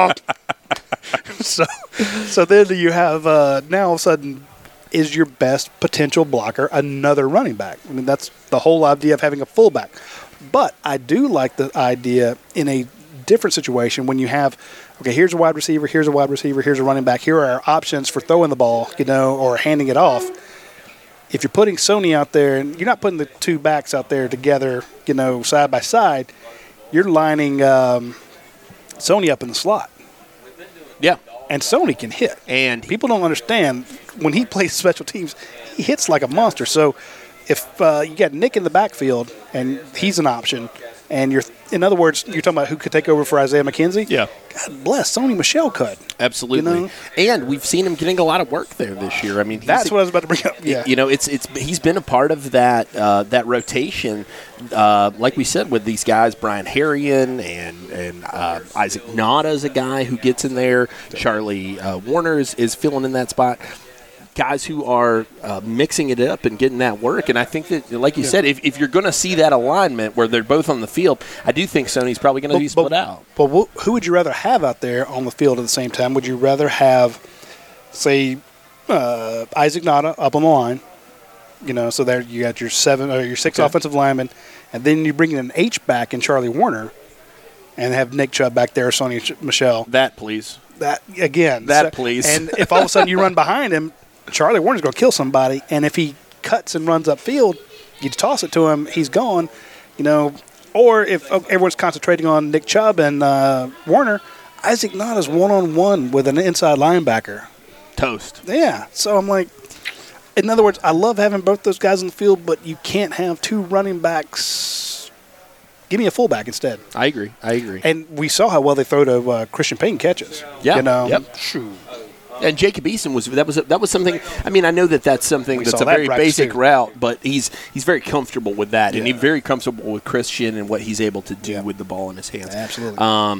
game. so, so then you have uh, now all of a sudden, is your best potential blocker another running back? I mean, that's the whole idea of having a fullback. But I do like the idea in a different situation when you have, okay, here's a wide receiver, here's a wide receiver, here's a running back. Here are our options for throwing the ball, you know, or handing it off. If you're putting Sony out there, and you're not putting the two backs out there together, you know, side by side, you're lining um, Sony up in the slot. Yeah. And Sony can hit. And people don't understand, when he plays special teams, he hits like a monster. So if uh, you got Nick in the backfield, and he's an option, and you're, in other words, you're talking about who could take over for Isaiah McKenzie? Yeah. God bless, Sony Michel could. Absolutely. You know? And we've seen him getting a lot of work there this year. I mean, he's that's a, what I was about to bring up. Yeah. You know, it's it's he's been a part of that uh, that rotation, uh, like we said, with these guys, Brian Harrion and and uh, Isaac Nada is a guy who gets in there. Charlie uh, Warner is, is filling in that spot. Guys who are uh, mixing it up and getting that work. And I think that, like you yeah. said, if, if you're going to see that alignment where they're both on the field, I do think Sony's probably going to be split but, out. But who would you rather have out there on the field at the same time? Would you rather have, say, uh, Isaac Nada up on the line, you know, so there you got your seven or your six okay. offensive linemen, and then you bring in an H back in Charlie Warner and have Nick Chubb back there, Sony Michel. That, please. That, again. That, so, please. And if all of a sudden you run behind him, Charlie Warner's going to kill somebody, and if he cuts and runs upfield, you toss it to him, he's gone, you know. Or if everyone's concentrating on Nick Chubb and uh, Warner, Isaac Nada's one-on-one with an inside linebacker. Toast. Yeah. So I'm like, in other words, I love having both those guys on the field, but you can't have two running backs. Give me a fullback instead. I agree. I agree. And we saw how well they throw to uh, Christian Payne catches. Yeah. You know, yep. Shoot. And Jacob Eason was that was that was something. I mean, I know that that's something we that's a that very basic too. route, but he's he's very comfortable with that, yeah. and he's very comfortable with Christian and what he's able to do yeah. with the ball in his hands. Absolutely. Um,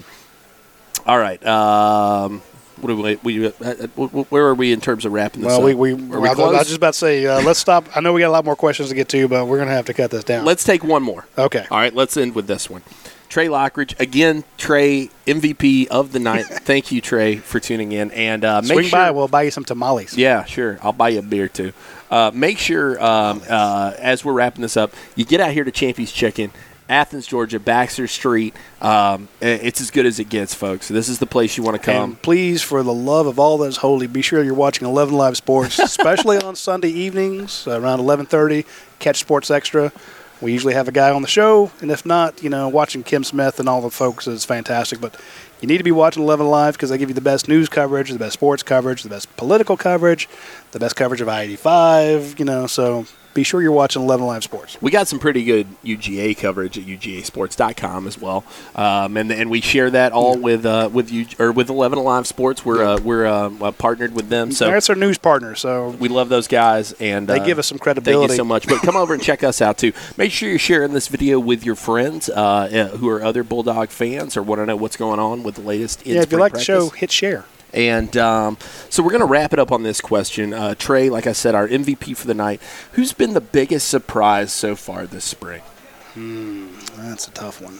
all right. Um, what do we, we uh, where are we in terms of wrapping this well, up? we we, are we I, close? I was just about to say uh, let's stop. I know we got a lot more questions to get to, but we're going to have to cut this down. Let's take one more. Okay. All right. Let's end with this one. Trey Lockridge, again, Trey, M V P of the night. Thank you, Trey, for tuning in. And uh, make Swing sure, by, we'll buy you some tamales. Yeah, sure. I'll buy you a beer, too. Uh, make sure, um, uh, as we're wrapping this up, you get out here to Champy's Chicken Athens, Georgia, Baxter Street. Um, it's as good as it gets, folks. So this is the place you want to come. And please, for the love of all that is holy, be sure you're watching eleven Live Sports, especially on Sunday evenings around eleven thirty. Catch Sports Extra. We usually have a guy on the show, and if not, you know, watching Kim Smith and all the folks is fantastic. But you need to be watching eleven Live because they give you the best news coverage, the best sports coverage, the best political coverage, the best coverage of I eighty-five, you know, so be sure you're watching eleven Live Sports. We got some pretty good U G A coverage at U G A sports dot com as well, um, and and we share that all yeah. with uh, with you or with eleven Live Sports. We're yeah. uh, we're uh, partnered with them, so that's our news partner. So we love those guys, and they uh, give us some credibility. Thank you so much. But come over and check us out too. Make sure you're sharing this video with your friends uh, who are other Bulldog fans or want to know what's going on with the latest. Yeah, if you like practice. the show, hit share. And um, so we're going to wrap it up on this question. Uh, Trey, like I said, our M V P for the night. Who's been the biggest surprise so far this spring? Hmm, that's a tough one.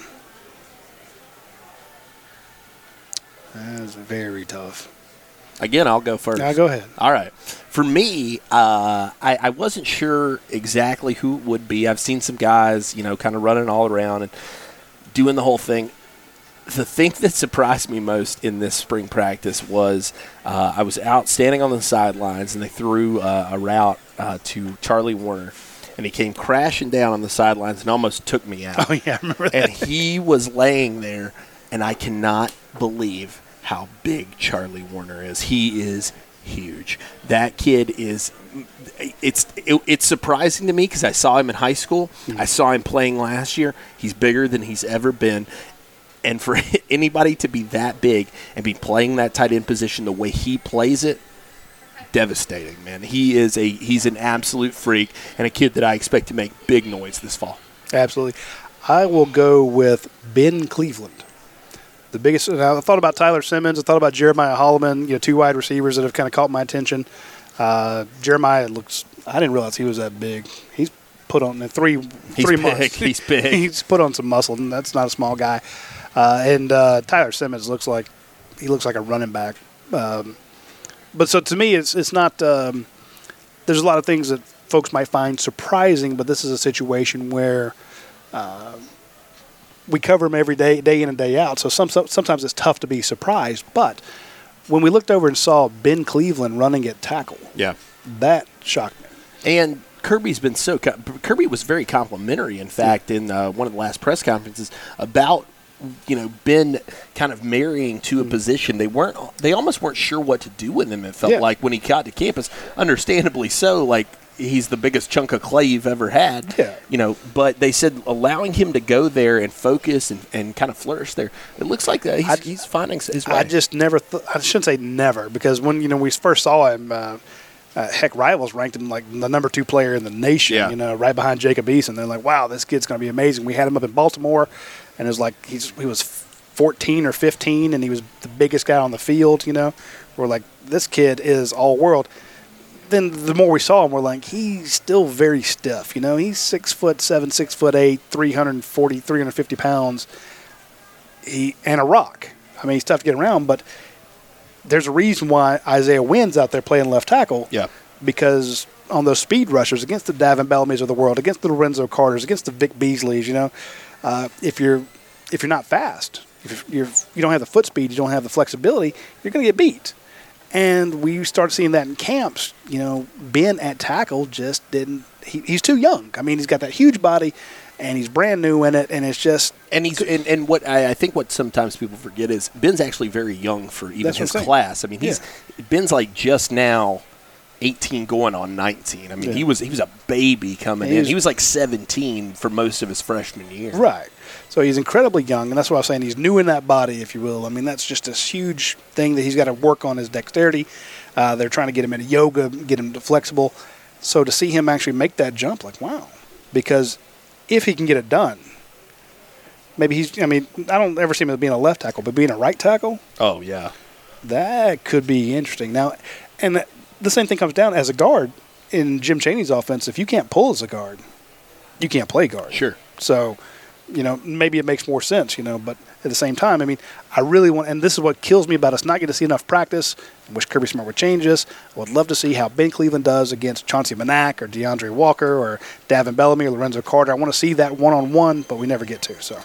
That's very tough. Again, I'll go first. Now go ahead. All right. For me, uh, I, I wasn't sure exactly who it would be. I've seen some guys, you know, kind of running all around and doing the whole thing. The thing that surprised me most in this spring practice was uh, I was out standing on the sidelines, and they threw uh, a route uh, to Charlie Warner, and he came crashing down on the sidelines and almost took me out. Oh, yeah, I remember that. And he was laying there, and I cannot believe how big Charlie Warner is. He is huge. That kid is it's it, it's surprising to me because I saw him in high school. Mm-hmm. I saw him playing last year. He's bigger than he's ever been. And for anybody to be that big and be playing that tight end position the way he plays it, devastating, man. He is a he's an absolute freak and a kid that I expect to make big noise this fall. Absolutely. I will go with Ben Cleveland. The biggest. I thought about Tyler Simmons. I thought about Jeremiah Holloman. You know, two wide receivers that have kind of caught my attention. Uh, Jeremiah looks. I didn't realize he was that big. He's put on the three he's three big. months. He's big. He's put on some muscle, and that's not a small guy. Uh, and uh, Tyler Simmons looks like he looks like a running back. Um, but so to me, it's it's not. Um, there's a lot of things that folks might find surprising, but this is a situation where uh, we cover him every day, day in and day out. So some, sometimes it's tough to be surprised. But when we looked over and saw Ben Cleveland running at tackle, yeah, that shocked me. And Kirby's been so Kirby was very complimentary. In fact, in uh, one of the last press conferences about. You know, Ben kind of marrying to a position. They weren't. They almost weren't sure what to do with him. It felt yeah. like when he got to campus, understandably so. Like he's the biggest chunk of clay you've ever had. Yeah. You know, but they said allowing him to go there and focus and, and kind of flourish there. It looks like that he's, I, he's finding his way. I just never. Th- I shouldn't say never because when you know we first saw him. Uh, Uh, heck, Rivals ranked him like the number two player in the nation, yeah. you know, right behind Jacob Eason. They're like, wow, this kid's going to be amazing. We had him up in Baltimore, and it was like he's he was fourteen or fifteen, and he was the biggest guy on the field, you know. We're like, this kid is all world. Then the more we saw him, we're like, he's still very stiff, you know. He's six foot seven, six foot eight, three forty, three fifty pounds, he and a rock. I mean, he's tough to get around, but there's a reason why Isaiah Wynn's out there playing left tackle. Yeah. Because on those speed rushers against the Davin Bellamy's of the world, against the Lorenzo Carters, against the Vic Beasleys, you know, uh, if you're if you're not fast, if you're you don't have the foot speed, you don't have the flexibility, you're going to get beat. And we started seeing that in camps. You know, Ben at tackle just didn't. He, he's too young. I mean, he's got that huge body. And he's brand new in it, and it's just and he's and, and what I, I think what sometimes people forget is Ben's actually very young for even his class. I mean, he's yeah. Ben's like just now eighteen, going on nineteen. I mean, yeah. he was he was a baby coming he in. Was, he was like seventeen for most of his freshman year. Right. So he's incredibly young, and that's what I was saying. He's new in that body, if you will. I mean, that's just this huge thing that he's got to work on his dexterity. Uh, they're trying to get him into yoga, get him flexible. So to see him actually make that jump, like wow, because. If he can get it done, maybe he's. I mean, I don't ever see him as being a left tackle, but being a right tackle. Oh yeah, that could be interesting. Now, and the same thing comes down as a guard in Jim Chaney's offense. If you can't pull as a guard, you can't play guard. Sure. So you know, maybe it makes more sense, you know, but at the same time, I mean, I really want, and this is what kills me about us not getting to see enough practice. I wish Kirby Smart would change this. I would love to see how Ben Cleveland does against Chauncey Manac or DeAndre Walker or Davin Bellamy or Lorenzo Carter. I want to see that one-on-one, but we never get to, so.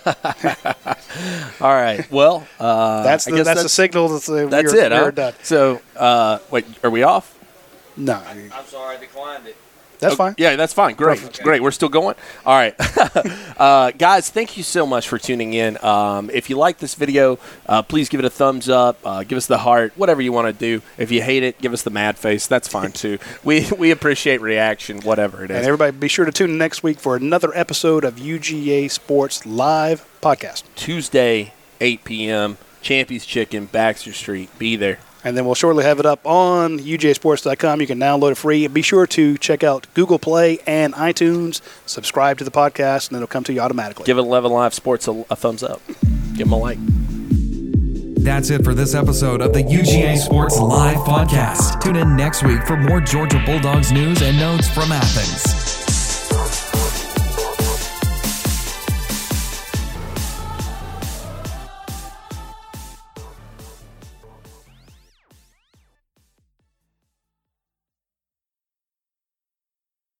All right. Well, uh, that's the, I guess that's, that's the signal that uh, that's we're, it, huh? we're done. So, uh, wait, are we off? No. I'm sorry, I declined it. That's Oh, fine. Yeah, that's fine. Great. Perfect. Great. We're still going? All right. uh, guys, thank you so much for tuning in. Um, if you like this video, uh, please give it a thumbs up. Uh, give us the heart, whatever you want to do. If you hate it, give us the mad face. That's fine, too. we we appreciate reaction, whatever it is. And everybody be sure to tune in next week for another episode of U G A Sports Live Podcast. Tuesday, eight p.m., Champy's Chicken, Baxter Street. Be there. And then we'll shortly have it up on U G A sports dot com. You can download it free. And be sure to check out Google Play and iTunes. Subscribe to the podcast, and it'll come to you automatically. Give eleven Live Sports a, a thumbs up. Give them a like. That's it for this episode of the U G A Sports Live Podcast. Tune in next week for more Georgia Bulldogs news and notes from Athens.